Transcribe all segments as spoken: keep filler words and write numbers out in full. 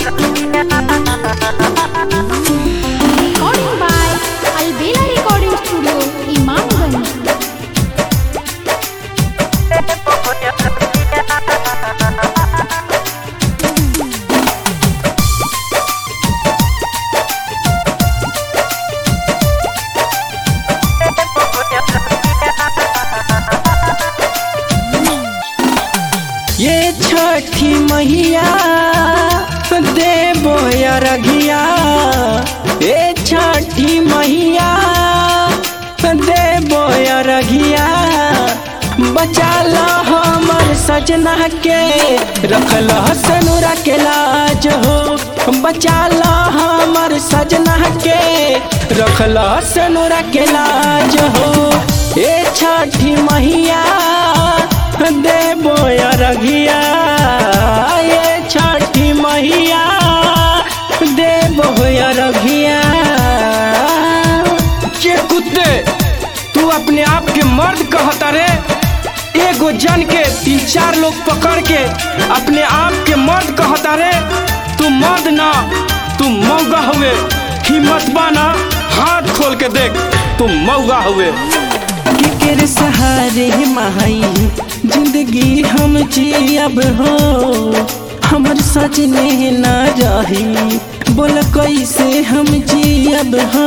Recording by Albela Recording Studio, Imamganj. ये छठी मैया देबो अरघिया, ये छठी मैया देबो अरघिया। बचा लो हमर सजना के, रखल सनुरा के लाज हो। बचा लो हमर सजना के, रखल सनुरा के लाज हो। ये छठी मैया देबो अरघिया, ये छठी मैया देबो अरघिया। ये कुत्ते, तू अपने आप के मर्द कहता रे? एगो जन के तीन चार लोग पकड़ के अपने आप के मर्द कहता रे? तू मर्द ना, तू मौगा हुए। हिम्मत बाना, हाथ खोल के देख, तू मौगा हुए। केकर सहारे माई जिंदगी हम जियब हो, हमर सजने ना रही, बोल कैसे हम जियब हो।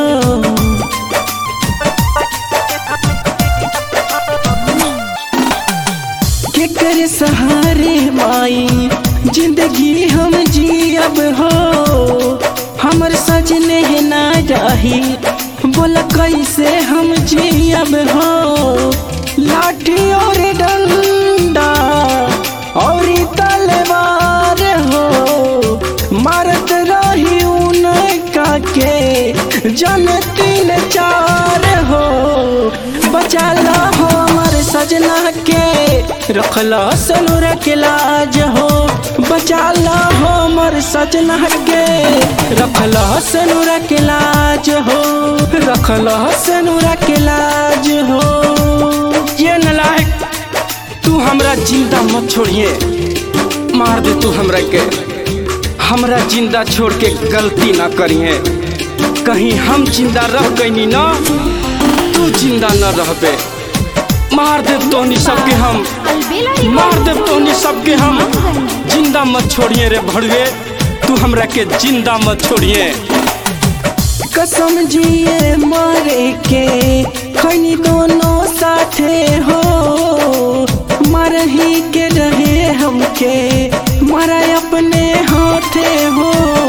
केकर सहारे माई जिंदगी हम जियब हो, हमर सजने ना रही, बोल कैसे हम जियब हो। लाठी और डंडा और तलवार हो, मारत रही उनका के जन तीन चार हो। बचा लो हमर सजना के, रखला सनुरा के लाज हो। बचा लो हमर सजना के, रखला सनुरा के लाज हो। रखला सनुरा के लाज हो। ये नलायक, तू हमरा जिंदा मत छोड़िए, मार दे तू हमरा के। हमरा जिंदा छोड़ के गलती ना करिए, कहीं हम जिंदा रह गईनी ना, तू जिंदा न रहबे। मार दे तोहनी सबके हम, मार दे तोहनी सबके हम। जिंदा मत छोड़िए रे भड़वे, तू हमरा के जिंदा मत छोड़िए। कसम जिए मारे के खैनी दोनों साथे हो, मरही के रहे हमके, मरा अपने हाथे हो।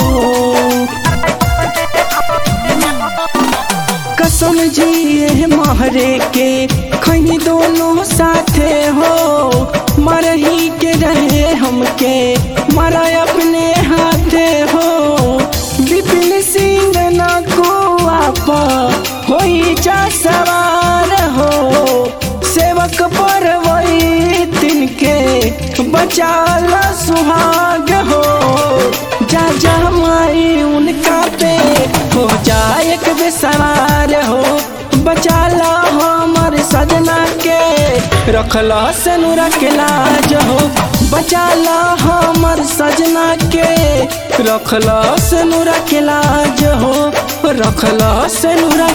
कसम जिए मारे के खैनी दोनों साथे हो, मरही के रहे हमके, मरा अपने हाथे हो। विपिन सिंह ना को आपा होई जा सवार हो, सेवक पर वही तिनके बचा ला सुहाग हो। जा जा माई उनका पे हो जाए एक बेसवार हो। बचा ला हमर सजना के, रखला सनुरा के लाज हो। बचा ला हमर सजना के, रखला सनुरा के लाज हो। रखला सनुरा